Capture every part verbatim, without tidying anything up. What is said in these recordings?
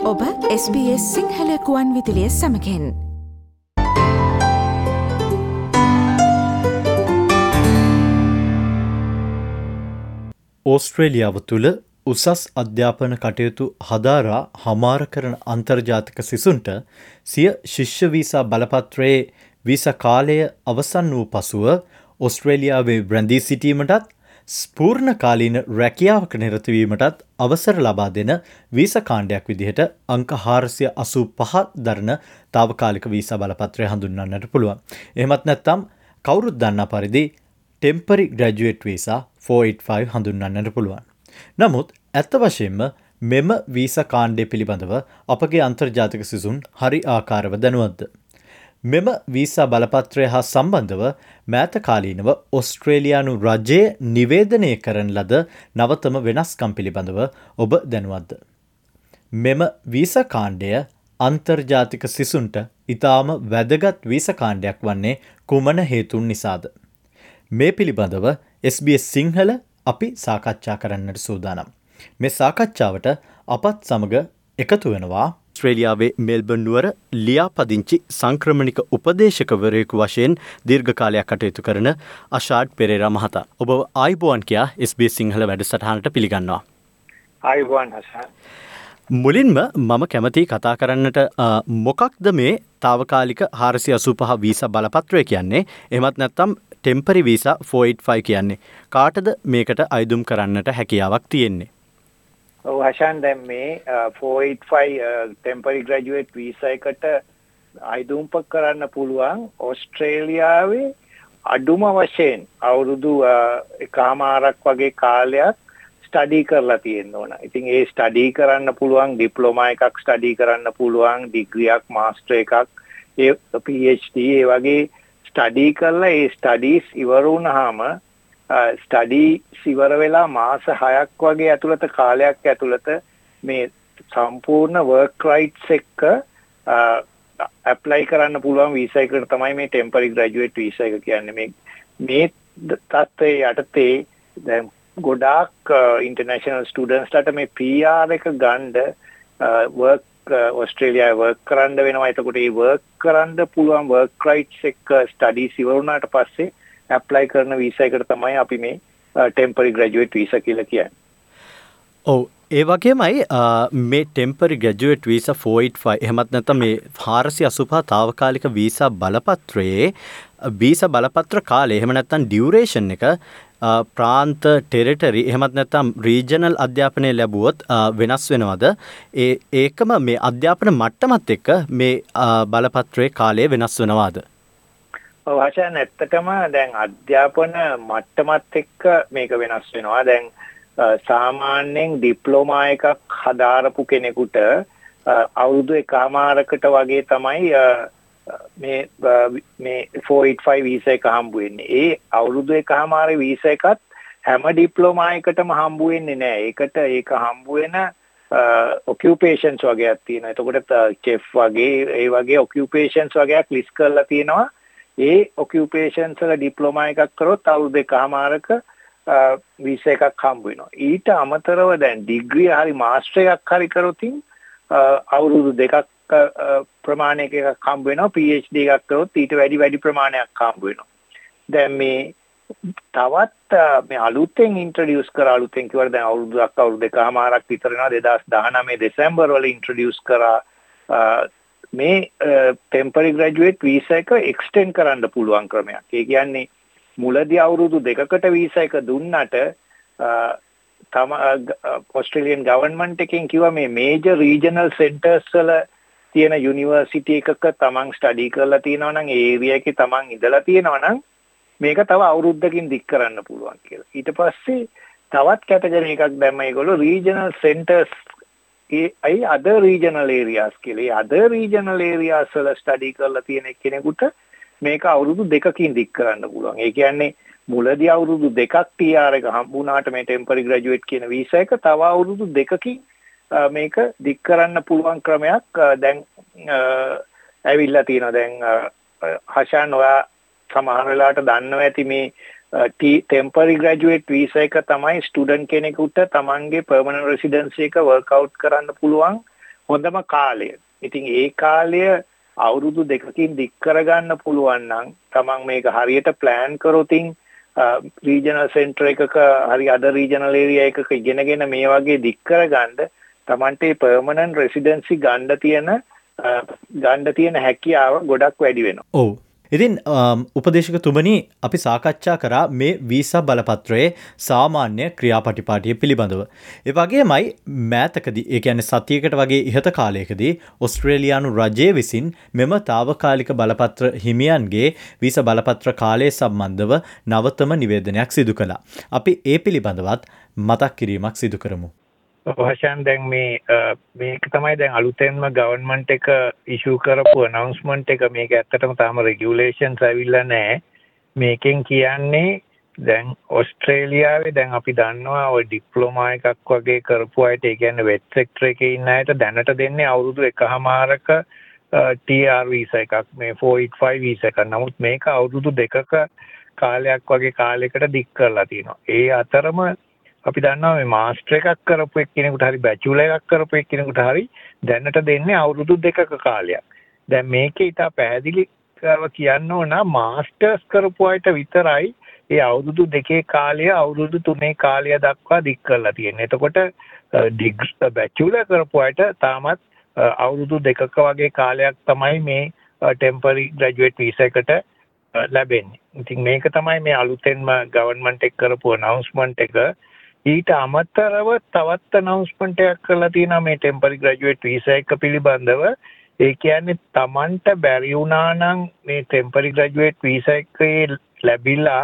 ඔබ S B S Sinhala කුවන් විදුලිය සමගින් ඕස්ට්‍රේලියාව තුළ උසස් අධ්‍යාපන කටයුතු හදාරා හමාර කරන අන්තර්ජාතික සිසුන්ට සිය ශිෂ්‍ය වීසා බලපත්‍රයේ වීසා කාලය අවසන් වූ පසුව ඕස්ට්‍රේලියාවේ රැඳී සිටීමටත් ස්පූර්ණ කාලීන රැකියාවක නිරත වීමටත් අවසර ලබා දෙන වීසා කාණ්ඩයක් විදිහට අංක හාරසිය අසූ පහ දරන තාවකාලික වීසා බලපත්‍රය හඳුන්වන්නට පුළුවන්. එහෙමත් නැත්නම් කවුරුත් දන්නා පරිදි temporary graduate visa four eighty-five හඳුන්වන්නට පුළුවන්. නමුත් ඇත්ත වශයෙන්ම මෙම වීසා කාණ්ඩය පිළිබඳව අපගේ අන්තර්ජාතික සිසුන් හරි ආකාරව දැනුවත්ද? මෙම වීසා බලපත්‍රය හා සම්බන්ධව මෑත කාලීනව ඕස්ට්‍රේලියානු රජයේ නිවේදනය කරන ලද නවතම වෙනස්කම් පිළිබඳව ඔබ දැනුවත්ද? මෙම වීසා කාණ්ඩය අන්තර්ජාතික සිසුන්ට ඉතාම වැදගත් වීසා කාණ්ඩයක් වන්නේ කුමන හේතුන් නිසාද? මේ පිළිබඳව S B S සිංහල අපි සාකච්ඡා කරන්නට සූදානම්. මේ සාකච්ඡාවට අපත් සමග එකතු වෙනවා ඕස්ට්‍රේලියාවේ මෙල්බර්න් නුවර ලියාපදිංචි සංක්‍රමණික උපදේශකවරයෙකු වශයෙන් දීර්ඝ කාලයක් කටයුතු කරන අෂාඩ් පෙරේරා මහතා. ඔබ ආයුබෝවන් කියා S B S සිංහල වැඩසටහනට පිළිගන්නවා. ආයුබෝවන් අෂාඩ්. මුලින්ම මම කැමතියි කතා කරන්නට මොකක්ද මේ తాවකාලික හාරසිය අසූ පහ වීසා බලපත්‍රය කියන්නේ? එහෙමත් නැත්නම් ටෙම්පරරි වීසා four eighty-five කියන්නේ කාටද මේකට අයදුම් කරන්නට හැකියාවක් තියෙන්නේ? ඔව් අෂාන්, දැන් මේ four eighty-five temporary graduate visa එකට අයදුම් කරන්න පුළුවන් ඕස්ට්‍රේලියාවේ අඩුම වශයෙන් අවුරුදු එකමාරක් වගේ කාලයක් ස්ටඩි කරලා තියෙන්න ඕන. ඉතින් ඒ ස්ටඩි කරන්න පුළුවන් ඩිප්ලෝමා එකක් ස්ටඩි කරන්න පුළුවන්, ඩිග්‍රියක්, මාස්ටර් එකක්, ඒ PhD ඒ වගේ ස්ටඩි කරලා ඒ ස්ටඩීස් ඉවර වුණාම ස්ටඩීස් ඉවර වෙලා මාස හයක් වගේ ඇතුළත කාලයක් ඇතුළත මේ සම්පූර්ණ වර්ක් රයිට්ස් එක්ක ඇප්ලයි කරන්න පුළුවන් වීසා එකකට තමයි මේ ටෙම්පරරි ග්‍රැජුවේට් වීසා එක කියන්නේ. මේ මේ තත්ත්වයේ යටතේ දැන් ගොඩාක් ඉන්ටර්නැෂනල් ස්ටුඩන්ට්ස්ලාට මේ P R එක ගන්න වර්ක් ඕස්ට්‍රේලියාවේ වර්ක් කරන්න වෙනවා. එතකොට මේ වර්ක් කරන්න පුළුවන් වර්ක් රයිට්ස් එක්ක ස්ටඩීස් ඉවර වුණාට පස්සේ ඇප්ලයි කරන වීසා එකට තමයි අපි මේ ටෙම්පරරි ග්‍රැජුවේට් වීසා කියලා කියන්නේ. ඔව්, ඒ වගේමයි මේ temporary graduate visa four eighty-five එහෙමත් නැත්නම් මේ හාරසිය අසූ පහ తాවකාලික වීසා බලපත්‍රයේ වීසා බලපත්‍ර කාලය එහෙම නැත්නම් ඩියුරේෂන් එක ප්‍රාන්ත, ටෙරිටරි එහෙමත් නැත්නම් රීජනල් අධ්‍යාපනය ලැබුවොත් වෙනස් වෙනවද? ඒ ඒකම මේ අධ්‍යාපන මට්ටමත් එක්ක මේ බලපත්‍රයේ කාලය වෙනස් වෙනවද? ඔව් ආශාන්, ඇත්තටම දැන් අධ්‍යාපන මට්ටමත් එක්ක මේක වෙනස් වෙනවා. දැන් සාමාන්‍යයෙන් ඩිප්ලෝමා එකක් හදාරපු කෙනෙකුට අවුරුදු එකමාරකට වගේ තමයි මේ මේ four eighty-five වීසා එක හම්බ වෙන්නේ. ඒ අවුරුදු එකමාරේ වීසා එකත් හැම ඩිප්ලෝමා එකටම හම්බ වෙන්නේ නැහැ. ඒකට ඒක හම්බ වෙන ඔකියුපේෂන්ස් වගේක් තියෙනවා. එතකොට චෙෆ් වගේ ඒ වගේ ඔකියුපේෂන්ස් වගේක් ලිස්ට් කරලා තියෙනවා. ඒ ඔකියුපේෂන්ස් වල ඩිප්ලෝමා එකක් කරොත් අවුරුදු එකමාරක වීසා එකක් හම්බ වෙනවා. ඊට අමතරව දැන් ඩිග්‍රී හරි මාස්ටර් එකක් හරි කරොතින් අවුරුදු දෙකක් ප්‍රමාණයක එකක් හම්බ වෙනවා. PhD එකක් කරොත් ඊට වැඩි වැඩි ප්‍රමාණයක් හම්බ වෙනවා. දැන් මේ තවත් මේ අලුතෙන් ඉන්ට්‍රොඩියුස් කරා අලුතෙන් කිව්වද දැන් අවුරුදුක් අවුරුදු දෙකමාරක් විතර වෙනවා. twenty nineteen දෙසැම්බර් වල ඉන්ට්‍රොඩියුස් කරා මේ ටෙම්පරරි ග්‍රැජුවේට් වීසා එක එක්ස්ටෙන්ඩ් කරන්න පුළුවන් ක්‍රමයක්. ඒ කියන්නේ මුලදී අවුරුදු දෙකකට වීසා එක දුන්නට තම ඕස්ට්‍රේලියන් ගවර්න්මන්ට් එකෙන් කිව්වා මේ මේජර් රීජනල් සෙන්ටර්ස් වල තියෙන යුනිවර්සිටි එකක තමන් ස්ටඩි කරලා තියෙනවා නම් ඒ ඒරියා එකේ තමන් ඉඳලා තියෙනවා නම් මේක තව අවුරුද්දකින් දික් කරන්න පුළුවන් කියලා. ඊට පස්සේ තවත් කැටගරි එකක් දැම්ම ඒගොල්ලෝ රීජනල් සෙන්ටර්ස් ඒ අයි අදර් රීජනල් ඒරියාස් කියලා. ඒ අදර් රීජනල් ඒරියාස් වල ස්ටඩි කරලා තියෙන කෙනෙකුට මේක අවුරුදු දෙකකින් දික් කරන්න පුළුවන්. ඒ කියන්නේ මුලදී අවුරුදු දෙකක් T R එක හම්බුණාට මේ ටෙම්පරරි ග්‍රැජුවේට් කියන වීසා එක තව අවුරුදු දෙකකින් මේක දික් කරන්න පුළුවන් ක්‍රමයක් දැන් ඇවිල්ලා තියෙනවා. දැන් හෂාන්, ඔයා සමහර වෙලාවට දන්නවා ඇති මේ ටෙම්පරරි ග්‍රැජුවේට් වීසා එක තමයි ස්ටුඩන්ට් කෙනෙකුට තමන්ගේ පර්මනන්ට් රෙසිඩන්සි එක වර්ක් අවුට් කරන්න පුළුවන් හොඳම කාලය. ඉතින් ඒ කාලය අවුරුදු දෙකකින් දික් කරගන්න පුළුවන් නම් තමන් මේක හරියට ප්ලෑන් කරොතින් රීජනල් සෙන්ටර් එකක හරි අද රීජනල් ඒරියා එකක ඉගෙනගෙන මේ වගේ දික් කරගන්න තමන්ට පර්මනන්ට් රෙසිඩෙන්සි ගන්න තියෙන ගන්න තියෙන හැකියාව ගොඩක් වැඩි වෙනවා. ඔව්. ඉතින් උපදේශකතුමනි අපි සාකච්ඡා කරා මේ වීසා බලපත්‍රයේ සාමාන්‍ය ක්‍රියාපටිපාටිය පිළිබඳව. ඒ වගේමයි මෑතකදී ඒ කියන්නේ සතියකට වගේ ඉහත කාලයකදී ඕස්ට්‍රේලියානු රජය විසින් මෙම తాවකාලික බලපත්‍ර හිමියන්ගේ වීසා බලපත්‍ර කාලය සම්බන්ධව නවතම නිවේදනයක් සිදු කළා. අපි ඒ පිළිබඳවත් මතක් කිරීමක් සිදු කරමු. වහෂන් දැන් මේ මේක තමයි දැන් අලුතෙන්ම ගවර්න්මන්ට් එක ඉෂුව කරපු අනවුන්ස්මන්ට් එක. මේක ඇත්තටම තාම රෙගියුලේෂන්ස් ඇවිල්ලා නැහැ. මේකෙන් කියන්නේ දැන් ඕස්ට්‍රේලියාවේ දැන් අපි දන්නවා ඔය ඩිප්ලෝමා එකක් වගේ කරපු අයට, ඒ කියන්නේ වෙට් සෙක්ටර් එකේ ඉන්න අයට දැනට දෙන්නේ අවුරුදු එකහමාරක ටී ආර් වීසා එකක්, මේ ෆෝර් ඒට් ෆයිව් වීසා එකක්. නමුත් මේක අවුරුදු දෙකක කාලයක් වගේ කාලයකට දික් කරලා තියෙනවා. ඒ අතරම අපි දන්නවා මේ මාස්ටර් එකක් කරපු එක්කෙනෙකුට හරි බැචුලර් එකක් කරපු එක්කෙනෙකුට හරි දැනට දෙන්නේ අවුරුදු දෙකක කාලයක්. දැන් මේකේ ඊට පැහැදිලි කරව කියන්න ඕන මාස්ටර්ස් කරපු අයට විතරයි ඒ අවුරුදු දෙකේ කාලය අවුරුදු තුනේ කාලය දක්වා දික් කරලා තියෙන්නේ. එතකොට ඩිග්‍රී බැචුලර් කරපු අයට තාමත් අවුරුදු දෙකක වගේ කාලයක් තමයි මේ ටෙම්පරරි ග්‍රැජුවේට් වීසා එකට ලැබෙන්නේ. ඉතින් මේක තමයි මේ අලුතෙන්ම ගවර්න්මන්ට් එක කරපු අනවුන්ස්මන්ට් එක. ඊට අමතරව තවත් අනවුන්ස්මන්ට් එකක් කරලා තියෙනවා මේ ටෙම්පරරි ග්‍රැජුවේට් වීසා එක පිළිබඳව. ඒ කියන්නේ Tamanට බැරි වුණා නම් මේ ටෙම්පරරි ග්‍රැජුවේට් වීසා එකේ ලැබිලා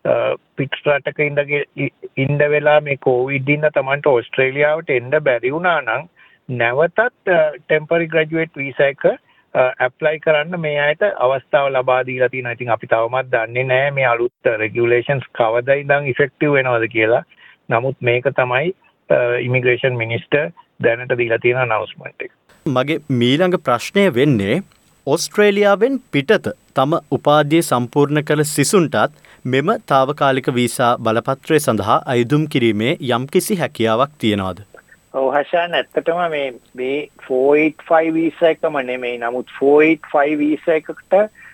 පිට රටක ඉඳගෙන ඉඳ වෙලා මේ කොවිඩ් ඉන්න Tamanට ඕස්ට්‍රේලියාවට එන්න බැරි වුණා නම් නැවතත් ටෙම්පරරි ග්‍රැජුවේට් වීසා එක ඇප්ලයි කරන්න මේ අයට අවස්ථාව ලබා දීලා තියෙනවා. ඉතින් අපි තවමත් දන්නේ නැහැ මේ අලුත් රෙගියුලේෂන්ස් කවදා ඉඳන් ඉෆෙක්ටිව් වෙනවද කියලා. නමුත් මේක තමයි ඉමිග්‍රේෂන් මිනිස්ටර් දැනට දීලා තියෙන අනවුන්ස්මන්ට් එක. මගේ මීළඟ ප්‍රශ්නය වෙන්නේ ඕස්ට්‍රේලියාවෙන් පිටත තම උපාධිය සම්පූර්ණ කළ සිසුන්ටත් මෙම తాවකාලික වීසා බලපත්‍රය සඳහා අයදුම් කිරීමේ යම්කිසි හැකියාවක් තියනවාද? ඔව් හෂාන්, ඇත්තටම මේ මේ ෆෝර් ඒට් ෆයිව් වීසා එකම නෙමෙයි. නමුත් ෆෝර් ඒට් ෆයිව් වීසා එකකට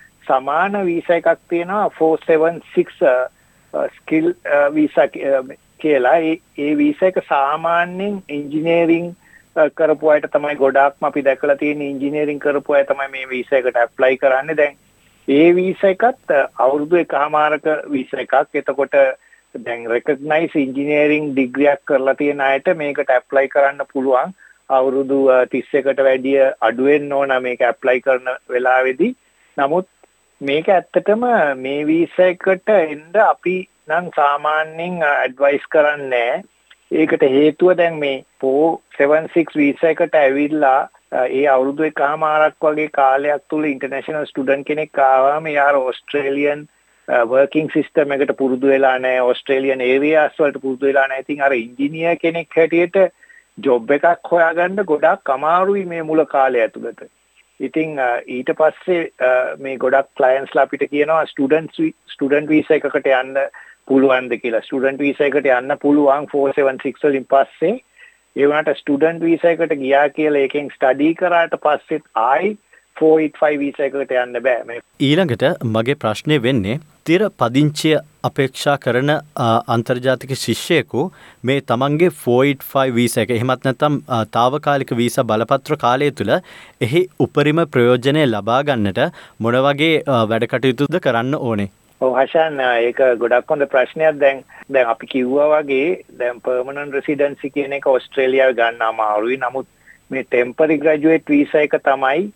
සමාන වීසා එකක් තියෙනවා four seven six skill visa කියලා. ඒ ඒ වීසා එක සාමාන්‍යයෙන් ඉංජිනේරිං කරපු අයට තමයි ගොඩාක්ම අපි දැකලා තියෙන ඉංජිනේරිං කරපු අය තමයි මේ වීසා එකට ඇප්ලයි කරන්නේ. දැන් ඒ වීසා එකත් අවුරුදු එකහමාරක වීසා එකක්. එතකොට දැන් රෙකග්නයිස් ඉංජිනේරිං ඩිග්‍රියක් කරලා තියෙන අයට මේකට ඇප්ලයි කරන්න පුළුවන්. අවුරුදු තිස් එකට වැඩිය අඩු වෙන්න ඕන මේක ඇප්ලයි කරන වෙලාවේදී. නමුත් මේක ඇත්තටම මේ වීසා එකට එන්න අපි නම් සාමාන්‍යයෙන් ඇඩ්වයිස් කරන්නේ. ඒකට හේතුව දැන් මේ ෆෝර් සෙවන් සික්ස් වීසා එකට ඇවිල්ලා ඒ අවුරුදු එකහමාරක් වගේ කාලයක් තුල ඉන්ටර්නැෂනල් ස්ටුඩන්ට් කෙනෙක් ආවම යාර ඕස්ට්‍රේලියන් වර්කින් සිස්ටම් එකට පුරුදු වෙලා නැහැ, ඕස්ට්‍රේලියන් ඒරියාස් වලට පුරුදු වෙලා නැහැ. ඉතින් අර ඉංජිනේර් කෙනෙක් හැටියට ජොබ් එකක් හොයාගන්න ගොඩක් අමාරුයි මේ මුල කාලය ඇතුළත. ඉතින් ඊට පස්සේ මේ ගොඩක් ක්ලයන්ට්ස්ලා අපිට කියනවා ස්ටුඩන්ට්ස් ස්ටුඩන්ට් වීසා එකකට යන්න පුළුවන්ද කියලා. ස්ටුඩන්ට් වීසා එකට යන්න පුළුවන් ෆෝර් සෙවන් සික්ස් වලින් පස්සේ. ඒ වුණාට ස්ටුඩන්ට් වීසා එකට ගියා කියලා ඒකෙන් ස්ටඩි කරාට පස්සෙත් ආයි ෆෝර් ඒට් ෆයිව් වීසා එකට යන්න බෑ. මේ ඊළඟට මගේ ප්‍රශ්නේ වෙන්නේ තිර පදිංචිය අපේක්ෂා කරන අන්තර්ජාතික ශිෂ්‍යයෙකු මේ තමන්ගේ ෆෝර් ඒට් ෆයිව් වීසා එක එහෙමත් නැත්නම් තාවකාලික වීසා බලපත්‍ර කාලය තුල එහි උපරිම ප්‍රයෝජනය ලබා ගන්නට මොන වගේ වැඩ කටයුතුද කරන්න ඕනේ? ඔව් හෂාන්, ඒක ගොඩක් හොඳ ප්‍රශ්නයක්. දැන් දැන් අපි කිව්වා වගේ දැන් පර්මනන්ට් රෙසිඩෙන්සි කියන එක ඕස්ට්‍රේලියාවේ ගන්න අමාරුයි. නමුත් මේ ටෙම්පරරි ග්‍රැජුවේට් වීසා එක තමයි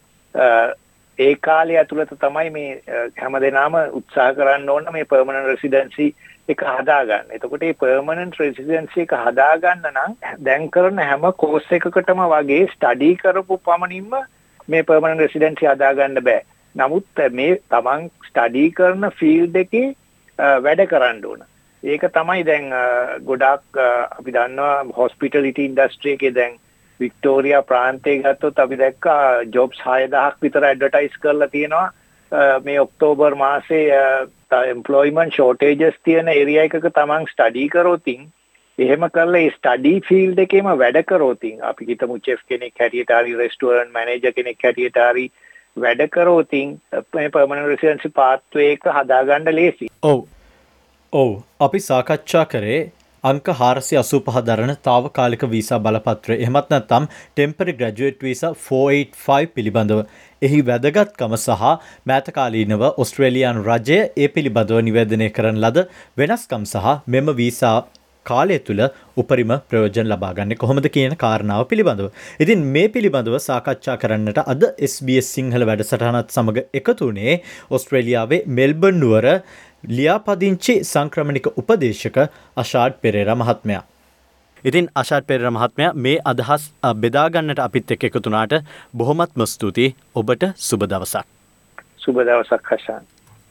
ඒ කාලය ඇතුළත තමයි මේ හැමදේනම උත්සාහ කරන්න ඕන මේ පර්මනන්ට් රෙසිඩෙන්සි එක හදාගන්න. එතකොට මේ පර්මනන්ට් රෙසිඩෙන්සි එක හදාගන්න නම් දැන් කරන හැම කෝස් එකකටම වගේ ස්ටඩි කරපු පමණින්ම මේ පර්මනන්ට් රෙසිඩෙන්සි හදාගන්න බෑ. නමුත් මේ තමන් ස්ටඩි කරන ෆීල්ඩ් එකේ වැඩ කරන්න ඕන. ඒක තමයි දැන් ගොඩක් අපි දන්නවා හොස්පිටැලිටි ඉන්ඩස්ට්‍රි එකේ දැන් වික්ටෝරියා ප්‍රාන්තයේ ගත්තොත් අපි දැක්කා ජොබ්ස් හය දහසක් විතර ඇඩ්වර්ටයිස් කරලා තියෙනවා. මේ ඔක්තෝබර් මාසේ එම්ප්ලොයිමන්ට් ෂෝටේජස් තියෙන ඒරියා එකක තමන් ස්ටඩි කරොතින් එහෙම කරලා ඒ ස්ටඩි ෆීල්ඩ් එකේම වැඩ කරොත් අපි හිතමු චෙෆ් කෙනෙක් හැටියට හරි රෙස්ටුරන්ට් මැනේජර් කෙනෙක් හැටියට හරි වැඩ කරොත් මේ පර්මනන්ට් රෙසිඩෙන්සි පාත්වේ එක හදාගන්න ලේසි. ඔව්. ඔව් අපි සාකච්ඡා කරේ අංක හාරසිය අසූ පහ දරන තාවකාලික වීසා බලපත්‍රය එහෙමත් නැත්නම් temporary graduate visa four eight five පිළිබඳව. එහි වැදගත්කම සහ මෑතකාලීනව ඔස්ට්‍රේලියානු රජය ඒ පිළිබඳව නිවේදනය කරන ලද වෙනස්කම් සහ මෙම වීසා කාලය තුළ උපරිම ප්‍රයෝජන ලබා ගන්න කොහොමද කියන කාරණාව පිළිබඳව. ඉතින් මේ පිළිබඳව සාකච්ඡා කරන්නට අද එස් බී එස් සිංහල වැඩසටහනත් සමග එකතු වුණේ ඔස්ට්‍රේලියාවේ මෙල්බර්න් නුවර ලියාපදිංචි සංක්‍රමණික උපදේශක අෂාඩ් පෙරේරා මහත්මයා. ඉතින් අෂාඩ් පෙරේරා මහත්මයා මේ අදහස් බෙදා ගන්නට අපිත් එක්ක එකතු වුණාට බොහොමත්ම ස්තුතියි. ඔබට සුබ දවසක්. සුබ දවසක් හෂාන්.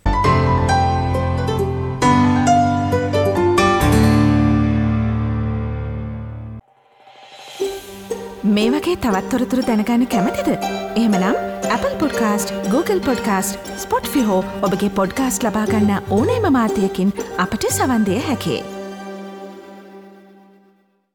මේ වගේ තවත් තොරතුරු දැනගන්න කැමතිද? එහෙමනම් Apple Podcast, Google Podcast, Spotify හෝ ඔබගේ පොඩ්කාස්ට් ලබා ගන්න ඕනෑම මාධ්‍යයකින් අපට සවන් දිය හැකියි.